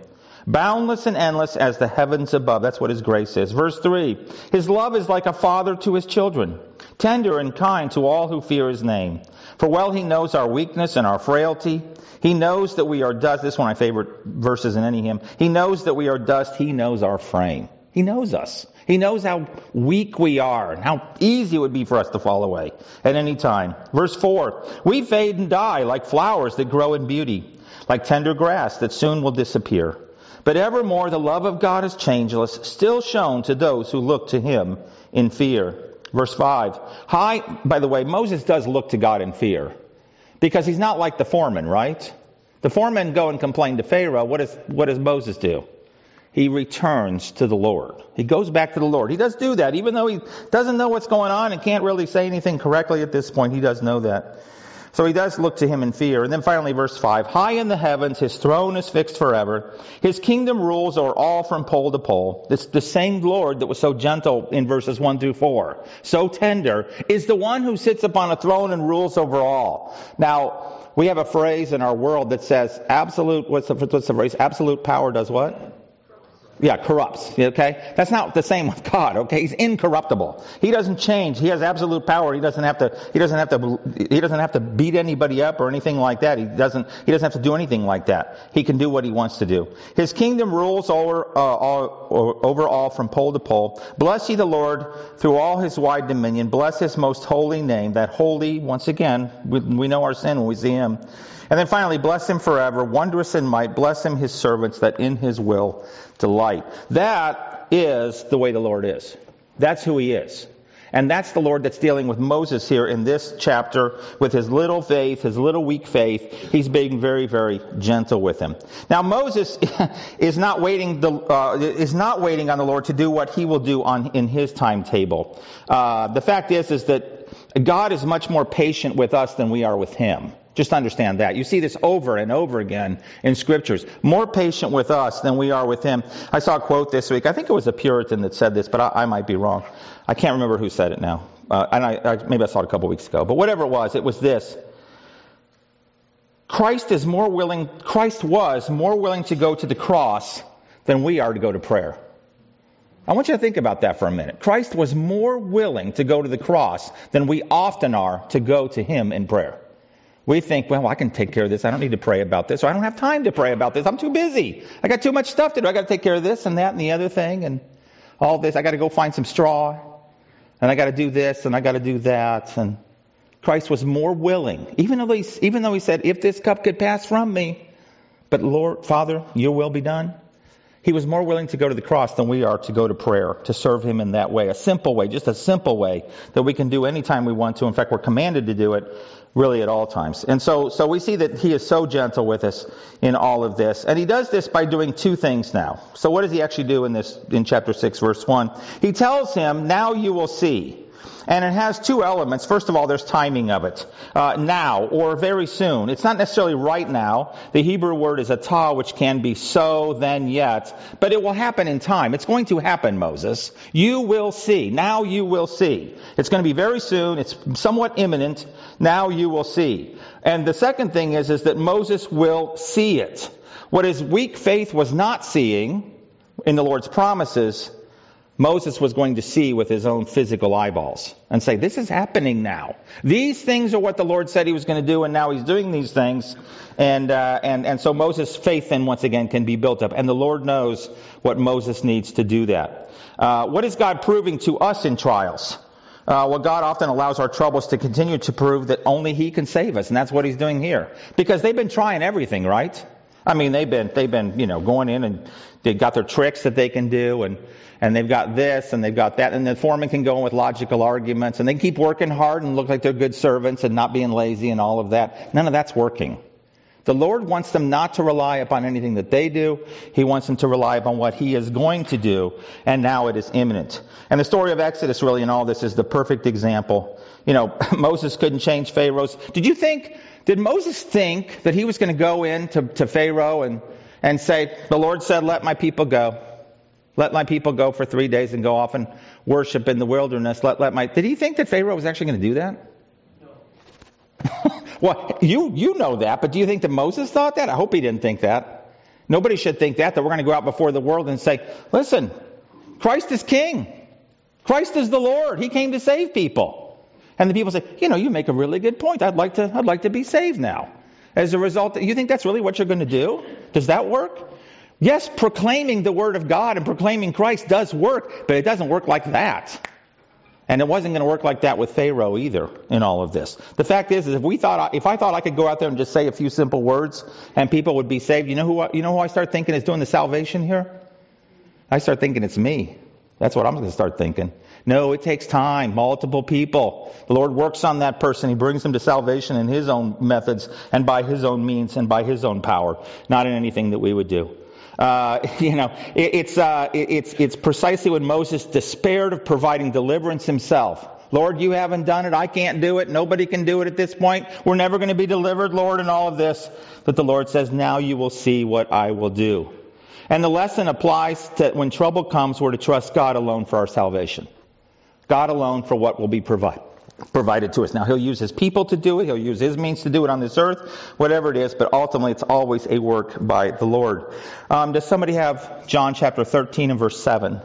boundless and endless as the heavens above. That's what His grace is. Verse 3, His love is like a father to His children, tender and kind to all who fear His name. For well He knows our weakness and our frailty. He knows that we are dust. This is one of my favorite verses in any hymn. He knows that we are dust. He knows our frame. He knows us. He knows how weak we are and how easy it would be for us to fall away at any time. Verse 4, we fade and die like flowers that grow in beauty, like tender grass that soon will disappear. But evermore the love of God is changeless, still shown to those who look to Him in fear. Verse 5, by the way, Moses does look to God in fear, because he's not like the foreman, right? The foreman go and complain to Pharaoh. What does Moses do? He returns to the Lord. He goes back to the Lord. He does do that, even though he doesn't know what's going on and can't really say anything correctly at this point. He does know that. So he does look to Him in fear. And then finally, verse 5, high in the heavens, His throne is fixed forever. His kingdom rules over all from pole to pole. It's the same Lord that was so gentle in verses 1 through 4, so tender, is the one who sits upon a throne and rules over all. Now, we have a phrase in our world that says what's the phrase? Absolute power does what? Yeah, corrupts. Okay? That's not the same with God. Okay? He's incorruptible. He doesn't change. He has absolute power. He doesn't have to beat anybody up or anything like that. He doesn't have to do anything like that. He can do what He wants to do. His kingdom rules over all from pole to pole. Bless ye the Lord through all His wide dominion. Bless His most holy name. That holy, once again, we know our sin when we see Him. And then finally, bless Him forever, wondrous in might. Bless Him, His servants, that in His will delight. That is the way the Lord is. That's who He is. And that's the Lord that's dealing with Moses here in this chapter with his little faith, his little weak faith. He's being very, very gentle with him. Now Moses is not waiting on the Lord to do what He will do in His timetable. The fact is that God is much more patient with us than we are with Him. Just understand that. You see this over and over again in Scriptures. More patient with us than we are with Him. I saw a quote this week. I think it was a Puritan that said this, but I might be wrong. I can't remember who said it now. Maybe I saw it a couple weeks ago. But whatever it was this. Christ was more willing to go to the cross than we are to go to prayer. I want you to think about that for a minute. Christ was more willing to go to the cross than we often are to go to Him in prayer. We think, well, I can take care of this. I don't need to pray about this. Or I don't have time to pray about this. I'm too busy. I got too much stuff to do. I got to take care of this and that and the other thing and all this. I got to go find some straw. And I got to do this and I got to do that. And Christ was more willing, even though He said, if this cup could pass from me, but Lord, Father, Your will be done. He was more willing to go to the cross than we are to go to prayer, to serve Him in that way. A simple way, just a simple way that we can do anytime we want to. In fact, we're commanded to do it really at all times. And so we see that He is so gentle with us in all of this. And He does this by doing two things now. So what does He actually do in chapter 6, verse 1? He tells him, now you will see. And it has two elements. First of all, there's timing of it. Now, or very soon. It's not necessarily right now. The Hebrew word is atah, which can be so, then, yet. But it will happen in time. It's going to happen, Moses. You will see. Now you will see. It's going to be very soon. It's somewhat imminent. Now you will see. And the second thing is that Moses will see it. What his weak faith was not seeing in the Lord's promises, Moses was going to see with his own physical eyeballs and say, this is happening now. These things are what the Lord said He was going to do, and now He's doing these things. And so Moses' faith then once again can be built up. And the Lord knows what Moses needs to do that. What is God proving to us in trials? Well, God often allows our troubles to continue to prove that only He can save us. And that's what He's doing here. Because they've been trying everything, right? I mean, they've been going in and they've got their tricks that they can do, and they've got this and they've got that, and the foreman can go in with logical arguments, and they keep working hard and look like they're good servants and not being lazy and all of that. None of that's working. The Lord wants them not to rely upon anything that they do. He wants them to rely upon what He is going to do, and now it is imminent. And the story of Exodus really in all this is the perfect example. Moses couldn't change Pharaoh's. Did Moses think that he was going to go in to Pharaoh and say, the Lord said, let my people go. Let my people go for 3 days and go off and worship in the wilderness. Did he think that Pharaoh was actually going to do that? No. Well, you know that, but do you think that Moses thought that? I hope he didn't think that. Nobody should think that we're going to go out before the world and say, listen, Christ is king. Christ is the Lord. He came to save people. And the people say, you make a really good point. I'd like to be saved now. As a result, you think that's really what you're going to do? Does that work? Yes, proclaiming the Word of God and proclaiming Christ does work, but it doesn't work like that. And it wasn't going to work like that with Pharaoh either in all of this. The fact is if I thought I could go out there and just say a few simple words and people would be saved, you know who I start thinking is doing the salvation here? I start thinking it's me. That's what I'm going to start thinking. No, it takes time, multiple people. The Lord works on that person. He brings them to salvation in His own methods and by His own means and by His own power, not in anything that we would do. It's precisely when Moses despaired of providing deliverance himself. Lord, you haven't done it. I can't do it. Nobody can do it at this point. We're never going to be delivered, Lord, and all of this. But the Lord says, now you will see what I will do. And the lesson applies to when trouble comes, we're to trust God alone for our salvation. God alone for what will be provided to us. Now, He'll use His people to do it. He'll use His means to do it on this earth, whatever it is. But ultimately, it's always a work by the Lord. Does somebody have John chapter 13 and verse 7?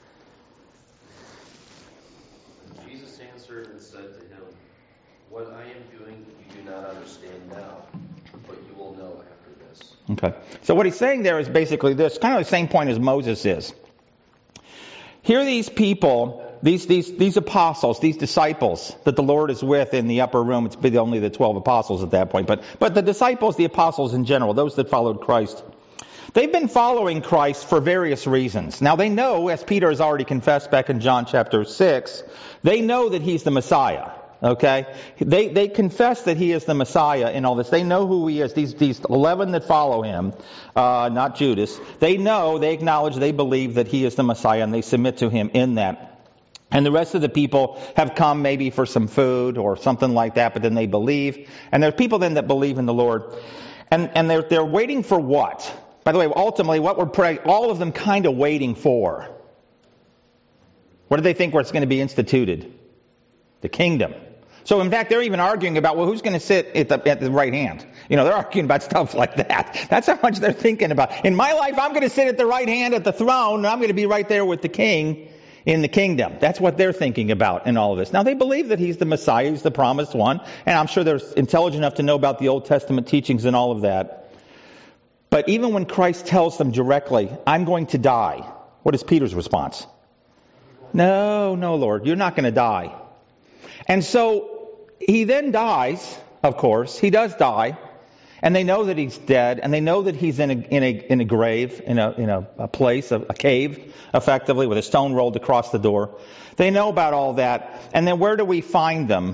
Jesus answered and said to him, what I am doing you do not understand now, but you will know after this. Okay. So what He's saying there is basically this, kind of the same point as Moses is. Here these people, these apostles, these disciples that the Lord is with in the upper room. It's been only the 12 apostles at that point. But the disciples, the apostles in general, those that followed Christ, they've been following Christ for various reasons. Now they know, as Peter has already confessed back in John chapter 6, they know that He's the Messiah. Okay? They confess that He is the Messiah in all this. They know who He is. These 11 that follow Him, not Judas, they acknowledge, they believe that He is the Messiah, and they submit to Him in that. And the rest of the people have come maybe for some food or something like that, but then they believe. And there's people then that believe in the Lord. And they're waiting for what? By the way, ultimately, what we're praying, all of them kind of waiting for. What do they think where it's going to be instituted? The kingdom. So in fact, they're even arguing about, well, who's going to sit at the right hand? They're arguing about stuff like that. That's how much they're thinking about. In my life, I'm going to sit at the right hand at the throne, and I'm going to be right there with the king in the kingdom. That's what they're thinking about in all of this. Now, they believe that He's the Messiah, He's the promised one, and I'm sure they're intelligent enough to know about the Old Testament teachings and all of that. But even when Christ tells them directly, I'm going to die, what is Peter's response? No, Lord, you're not going to die. And so He then dies, of course. He does die. And they know that He's dead. And they know that He's in a grave, in a place, a cave, effectively, with a stone rolled across the door. They know about all that. And then where do we find them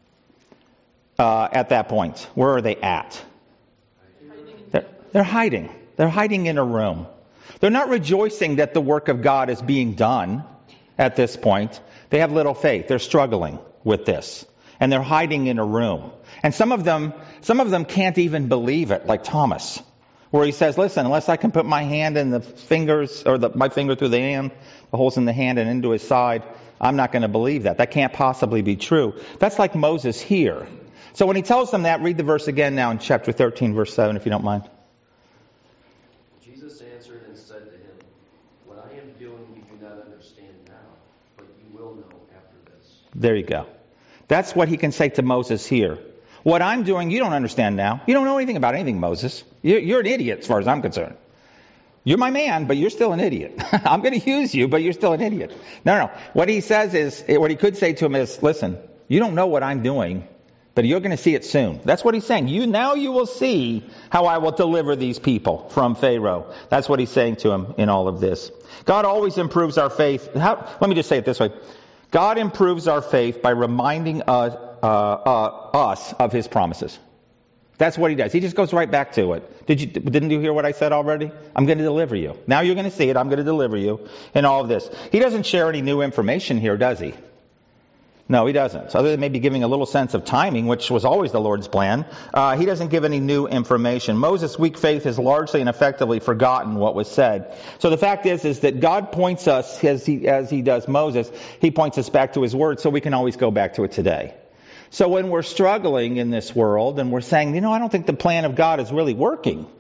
at that point? Where are they at? They're hiding. They're hiding in a room. They're not rejoicing that the work of God is being done at this point. They have little faith. They're struggling with this. And they're hiding in a room. And some of them can't even believe it, like Thomas, where he says, listen, unless I can put my hand in the fingers, or my finger through the hand, the holes in the hand and into His side, I'm not going to believe that. That can't possibly be true. That's like Moses here. So when he tells them that, read the verse again now in chapter 13, verse 7, if you don't mind. Jesus answered and said to him, what I am doing you do not understand now, but you will know after this. There you go. That's what he can say to Moses here. What I'm doing, you don't understand now. You don't know anything about anything, Moses. You're an idiot as far as I'm concerned. You're my man, but you're still an idiot. I'm going to use you, but you're still an idiot. No. What he says is, what he could say to him is, listen, you don't know what I'm doing, but you're going to see it soon. That's what he's saying. Now you will see how I will deliver these people from Pharaoh. That's what he's saying to him in all of this. God always improves our faith. Let me just say it this way. God improves our faith by reminding us of His promises. That's what He does. He just goes right back to it. Didn't you hear what I said already? I'm going to deliver you. Now you're going to see it. I'm going to deliver you in all of this. He doesn't share any new information here, does He? No, He doesn't. So other than maybe giving a little sense of timing, which was always the Lord's plan, He doesn't give any new information. Moses' weak faith has largely and effectively forgotten what was said. So the fact is that God points us, as he does Moses, He points us back to His Word, so we can always go back to it today. So when we're struggling in this world and we're saying, I don't think the plan of God is really working.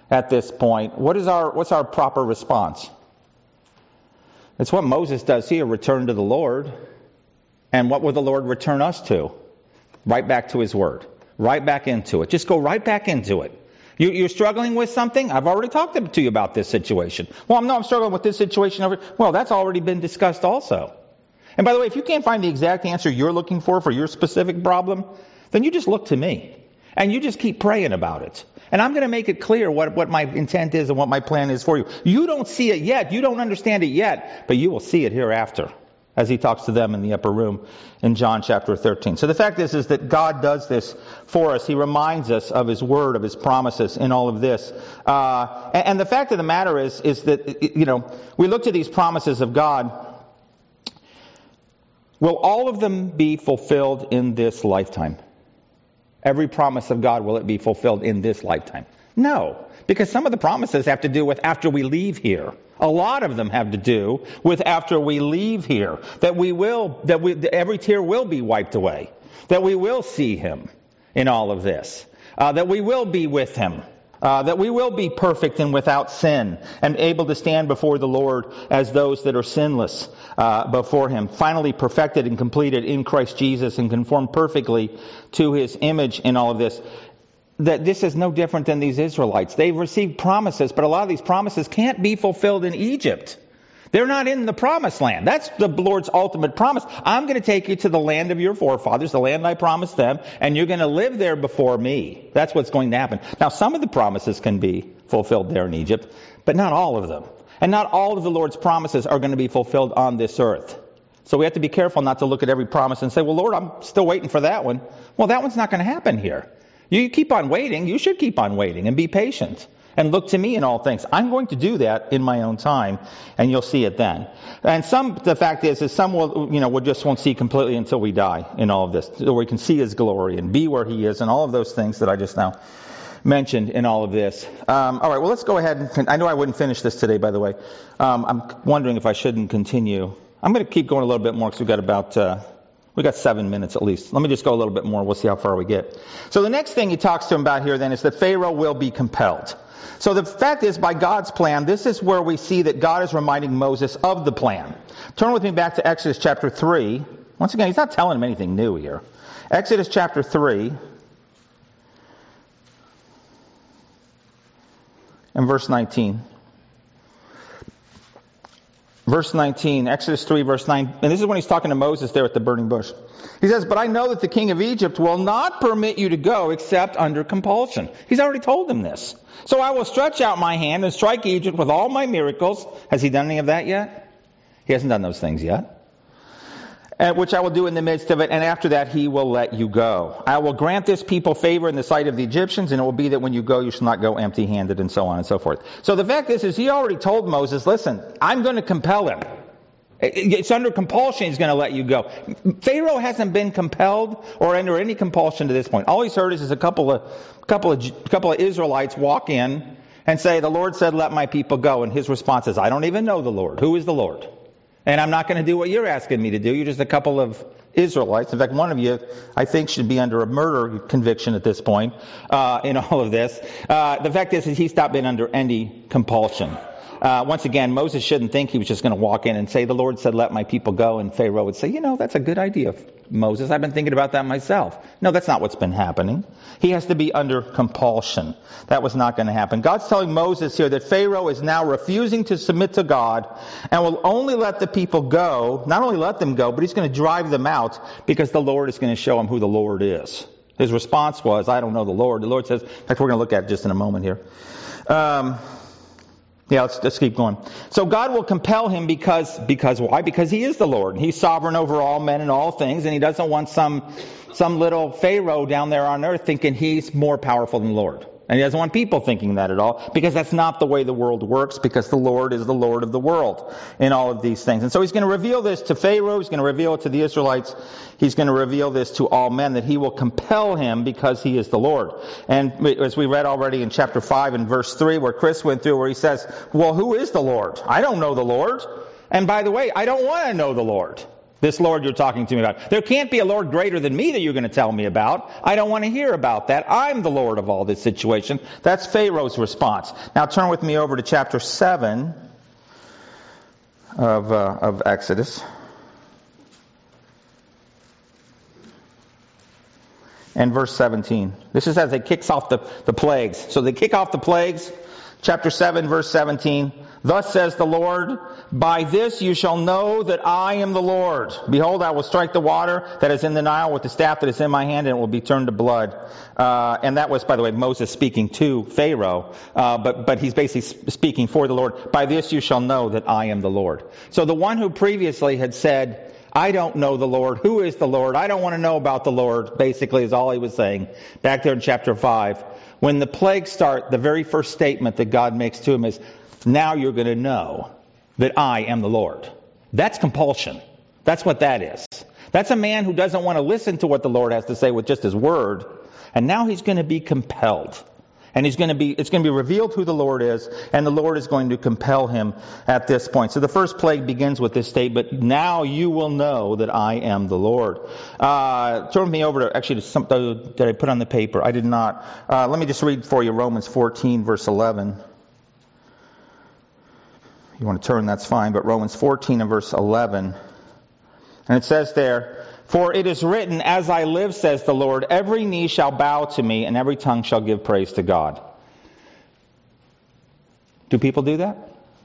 at this point, what's our proper response? It's what Moses does here, return to the Lord. And what will the Lord return us to? Right back to His Word. Right back into it. Just go right back into it. You're struggling with something? I've already talked to you about this situation. Well, I'm struggling with this situation over. Well, that's already been discussed also. And by the way, if you can't find the exact answer you're looking for your specific problem, then you just look to me. And you just keep praying about it. And I'm going to make it clear what my intent is and what my plan is for you. You don't see it yet. You don't understand it yet. But you will see it hereafter, as He talks to them in the upper room in John chapter 13. So the fact is that God does this for us. He reminds us of His Word, of His promises in all of this. And the fact of the matter is that, we look to these promises of God. Will all of them be fulfilled in this lifetime? Every promise of God, will it be fulfilled in this lifetime? No, because some of the promises have to do with after we leave here. A lot of them have to do with after we leave here. That every tear will be wiped away. That we will see Him in all of this. That we will be with Him. That we will be perfect and without sin and able to stand before the Lord as those that are sinless before Him. Finally perfected and completed in Christ Jesus and conformed perfectly to His image in all of this. That this is no different than these Israelites. They've received promises, but a lot of these promises can't be fulfilled in Egypt. They're not in the promised land. That's the Lord's ultimate promise. I'm going to take you to the land of your forefathers, the land I promised them, and you're going to live there before me. That's what's going to happen. Now, some of the promises can be fulfilled there in Egypt, but not all of them. And not all of the Lord's promises are going to be fulfilled on this earth. So we have to be careful not to look at every promise and say, well, Lord, I'm still waiting for that one. Well, that one's not going to happen here. You keep on waiting. You should keep on waiting and be patient. And look to me in all things. I'm going to do that in my own time, and you'll see it then. And the fact is some we just won't see completely until we die in all of this. So we can see His glory and be where He is and all of those things that I just now mentioned in all of this. All right, well, let's go ahead. I know I wouldn't finish this today, by the way. I'm wondering if I shouldn't continue. I'm going to keep going a little bit more because we got 7 minutes at least. Let me just go a little bit more. We'll see how far we get. So the next thing He talks to him about here then is that Pharaoh will be compelled. So the fact is, by God's plan, this is where we see that God is reminding Moses of the plan. Turn with me back to Exodus chapter 3. Once again, He's not telling him anything new here. Exodus chapter 3 and verse 19. Verse 19, Exodus 3, verse 9. And this is when He's talking to Moses there at the burning bush. He says, but I know that the king of Egypt will not permit you to go except under compulsion. He's already told him this. So I will stretch out my hand and strike Egypt with all my miracles. Has he done any of that yet? He hasn't done those things yet. Which I will do in the midst of it, and after that He will let you go. I will grant this people favor in the sight of the Egyptians, and it will be that when you go, you shall not go empty-handed, and so on and so forth. So the fact is He already told Moses, listen, I'm going to compel him. It's under compulsion He's going to let you go. Pharaoh hasn't been compelled or under any compulsion to this point. All he's heard is a couple of Israelites walk in and say, the Lord said, let my people go. And his response is, I don't even know the Lord. Who is the Lord? And I'm not going to do what you're asking me to do. You're just a couple of Israelites. In fact, one of you, I think, should be under a murder conviction at this point in all of this. The fact is he's not been under any compulsion. Once again, Moses shouldn't think he was just going to walk in and say, the Lord said, let my people go. And Pharaoh would say, that's a good idea, Moses. I've been thinking about that myself. No, that's not what's been happening. He has to be under compulsion. That was not going to happen. God's telling Moses here that Pharaoh is now refusing to submit to God and will only let the people go. Not only let them go, but He's going to drive them out because the Lord is going to show him who the Lord is. His response was, I don't know the Lord. The Lord says, in fact, we're going to look at it just in a moment here. Let's keep going. So God will compel him because why? Because He is the Lord. He's sovereign over all men and all things, and He doesn't want some little Pharaoh down there on earth thinking he's more powerful than the Lord. And He doesn't want people thinking that at all, because that's not the way the world works, because the Lord is the Lord of the world in all of these things. And so He's going to reveal this to Pharaoh, He's going to reveal it to the Israelites, He's going to reveal this to all men, that He will compel him because He is the Lord. And as we read already in chapter 5 and verse 3, where Chris went through, where he says, well, who is the Lord? I don't know the Lord. And by the way, I don't want to know the Lord. This Lord you're talking to me about. There can't be a Lord greater than me that you're going to tell me about. I don't want to hear about that. I'm the Lord of all this situation. That's Pharaoh's response. Now turn with me over to chapter 7 of Exodus. And verse 17. This is as they kicks off the plagues. So they kick off the plagues. Chapter 7, verse 17. Thus says the Lord, by this you shall know that I am the Lord. Behold, I will strike the water that is in the Nile with the staff that is in my hand, and it will be turned to blood. And that was, by the way, Moses speaking to Pharaoh. But he's basically speaking for the Lord. By this you shall know that I am the Lord. So the one who previously had said, I don't know the Lord. Who is the Lord? I don't want to know about the Lord, basically is all he was saying. Back there in chapter 5. When the plagues start, the very first statement that God makes to him is, now you're going to know that I am the Lord. That's compulsion. That's what that is. That's a man who doesn't want to listen to what the Lord has to say with just his word. And now he's going to be compelled. And it's going to be revealed who the Lord is, and the Lord is going to compel him at this point. So the first plague begins with this statement, now you will know that I am the Lord. Turn me over to, actually, to something that I put on the paper. I did not. Let me just read for you Romans 14, verse 11. You want to turn, that's fine, but Romans 14 and verse 11. And it says there, for it is written, as I live, says the Lord, every knee shall bow to me, and every tongue shall give praise to God. Do people do that?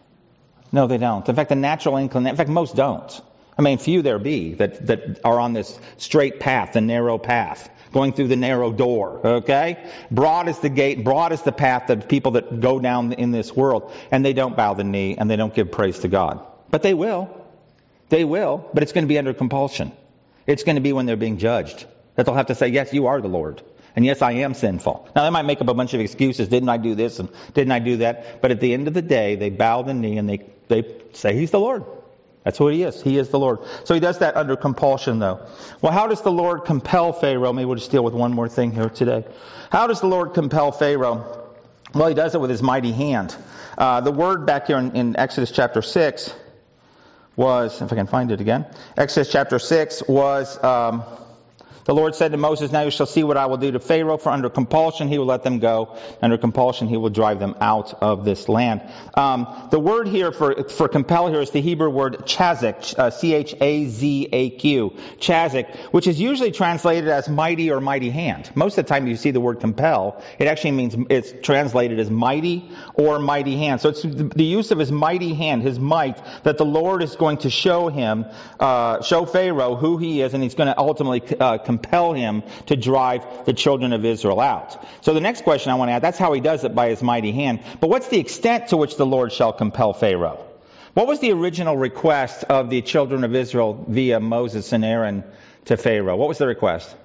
No, they don't. In fact, the natural inclination, in fact, most don't. I mean, few there be that are on this straight path, the narrow path, going through the narrow door, okay? Broad is the gate, broad is the path of people that go down in this world, and they don't bow the knee, and they don't give praise to God. But they will. They will, but it's going to be under compulsion. It's going to be when they're being judged that they'll have to say, yes, you are the Lord. And yes, I am sinful. Now, they might make up a bunch of excuses. Didn't I do this and didn't I do that? But at the end of the day, they bow the knee and they say he's the Lord. That's what he is. He is the Lord. So he does that under compulsion, though. Well, how does the Lord compel Pharaoh? Maybe we'll just deal with one more thing here today. How does the Lord compel Pharaoh? Well, he does it with his mighty hand. The word back here in Exodus chapter 6 was, if I can find it again, Exodus chapter 6 was, the Lord said to Moses, now you shall see what I will do to Pharaoh, for under compulsion he will let them go. Under compulsion he will drive them out of this land. The word here for compel here is the Hebrew word chazak, C-H-A-Z-A-Q, chazak, which is usually translated as mighty or mighty hand. Most of the time you see the word compel, it actually means it's translated as mighty or mighty hand. So it's the use of his mighty hand, his might, that the Lord is going to show him, show Pharaoh who he is, and he's going to ultimately compel him to drive the children of Israel out. So the next question I want to ask, that's how he does it, by his mighty hand. But what's the extent to which the Lord shall compel Pharaoh? What was the original request of the children of Israel via Moses and Aaron to Pharaoh? What was the request?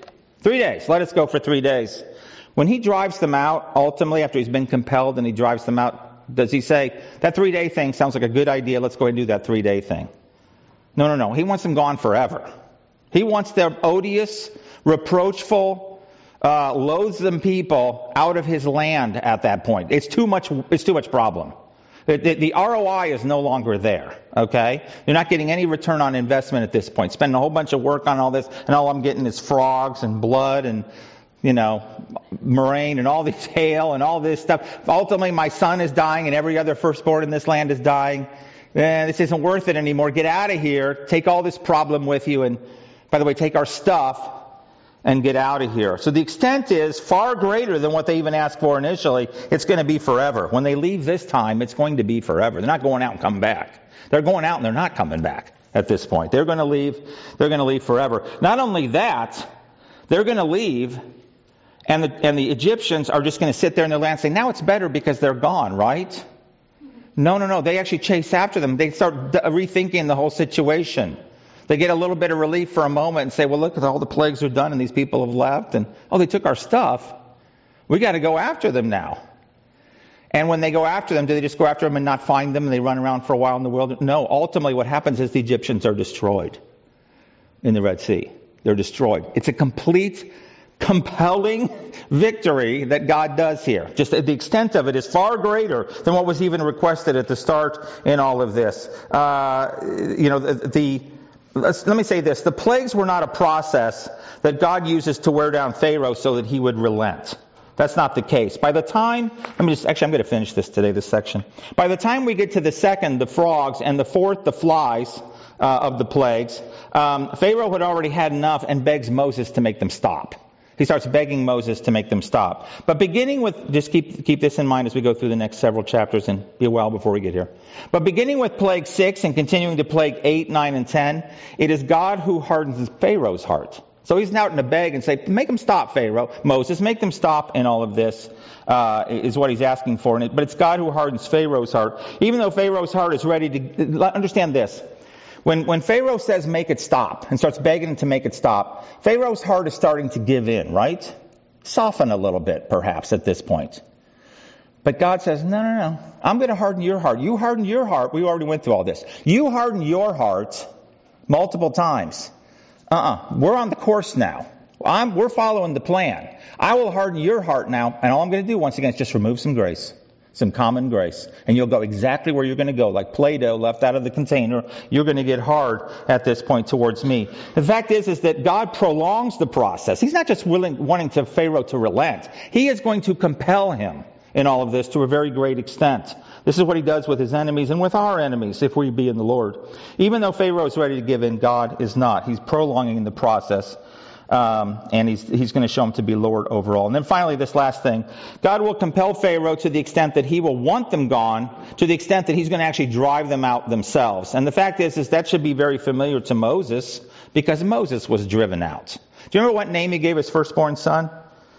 3 days. Let us go for 3 days. When he drives them out, ultimately, after he's been compelled and he drives them out, does he say, that 3-day thing sounds like a good idea, let's go ahead and do that 3-day thing? No. He wants them gone forever. He wants their odious, reproachful, loathsome people out of his land at that point. It's too much problem. The ROI is no longer there, okay? You're not getting any return on investment at this point. Spending a whole bunch of work on all this, and all I'm getting is frogs and blood and, moraine and all this hail and all this stuff. Ultimately, my son is dying and every other firstborn in this land is dying. This isn't worth it anymore. Get out of here. Take all this problem with you, and by the way, take our stuff and get out of here. So the extent is far greater than what they even asked for initially. It's going to be forever. When they leave this time, it's going to be forever. They're not going out and coming back. They're going out and they're not coming back at this point. They're going to leave. They're going to leave forever. Not only that, they're going to leave, and the Egyptians are just going to sit there in their land and say, now it's better because they're gone, right? No. They actually chase after them. They start rethinking the whole situation. They get a little bit of relief for a moment and say, well, look, all the plagues are done and these people have left. And, they took our stuff. We got to go after them now. And when they go after them, do they just go after them and not find them and they run around for a while in the wilderness? No, ultimately what happens is the Egyptians are destroyed in the Red Sea. They're destroyed. It's a complete, compelling victory that God does here. Just the extent of it is far greater than what was even requested at the start in all of this. let me say this. The plagues were not a process that God uses to wear down Pharaoh so that he would relent. That's not the case. By the time, I'm going to finish this today, this section. By the time we get to the second, the frogs, and the fourth, the flies of the plagues, Pharaoh had already had enough and begs Moses to make them stop. He starts begging Moses to make them stop. But beginning with, just keep this in mind as we go through the next several chapters, and be a while before we get here. But beginning with plague 6 and continuing to plague 8, 9, and 10, it is God who hardens Pharaoh's heart. So he's out to beg and say, make them stop, Pharaoh. Moses, make them stop in all of this, is what he's asking for. But it's God who hardens Pharaoh's heart. Even though Pharaoh's heart is ready to, understand this. When Pharaoh says make it stop and starts begging to make it stop, Pharaoh's heart is starting to give in, right? Soften a little bit, perhaps, at this point. But God says, no. I'm going to harden your heart. You harden your heart. We already went through all this. You harden your heart multiple times. We're on the course now. We're following the plan. I will harden your heart now, and all I'm going to do, once again, is just remove some grace. Some common grace. And you'll go exactly where you're going to go. Like Play-Doh left out of the container, you're going to get hard at this point towards me. The fact is that God prolongs the process. He's not just wanting Pharaoh to relent. He is going to compel him in all of this to a very great extent. This is what he does with his enemies and with our enemies if we be in the Lord. Even though Pharaoh is ready to give in, God is not. He's prolonging the process. And he's going to show him to be Lord over all. And then finally, this last thing. God will compel Pharaoh to the extent that he will want them gone, to the extent that he's going to actually drive them out themselves. And the fact is that should be very familiar to Moses, because Moses was driven out. Do you remember what name he gave his firstborn son?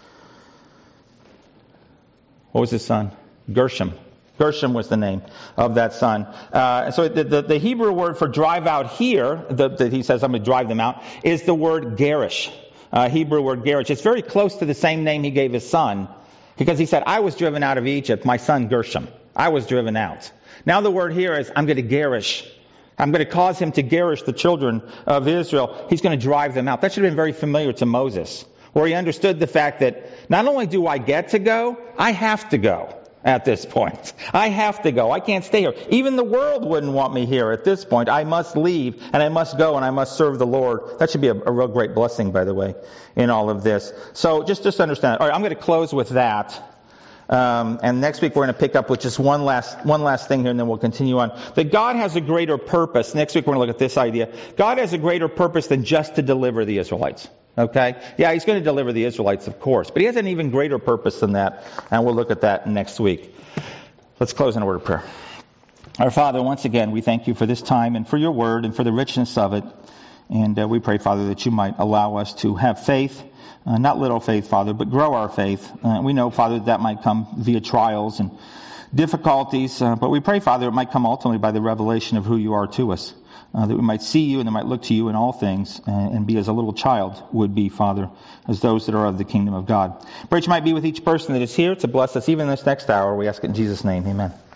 What was his son? Gershom. Gershom was the name of that son. So the Hebrew word for drive out here, that he says I'm going to drive them out, is the word garish. Hebrew word garish. It's very close to the same name he gave his son, because he said, I was driven out of Egypt, my son Gershom. I was driven out. Now the word here is I'm going to garish. I'm going to cause him to garish the children of Israel. He's going to drive them out. That should have been very familiar to Moses, where he understood the fact that not only do I get to go, I have to go. At this point, I have to go. I can't stay here. Even the world wouldn't want me here at this point. I must leave, and I must go, and I must serve the Lord. That should be a real great blessing, by the way, in all of this. So just understand. All right, I'm going to close with that. And next week we're going to pick up with just one last thing here, and then we'll continue on. That God has a greater purpose. Next week we're going to look at this idea. God has a greater purpose than just to deliver the Israelites. Okay? Yeah, he's going to deliver the Israelites, of course. But he has an even greater purpose than that. And we'll look at that next week. Let's close in a word of prayer. Our Father, once again, we thank you for this time and for your word and for the richness of it. And we pray, Father, that you might allow us to have faith. Not little faith, Father, but grow our faith. We know, Father, that might come via trials and difficulties. But we pray, Father, it might come ultimately by the revelation of who you are to us. That we might see you and that might look to you in all things and be as a little child would be, Father, as those that are of the kingdom of God. Pray that you might be with each person that is here to bless us even in this next hour. We ask it in Jesus' name. Amen.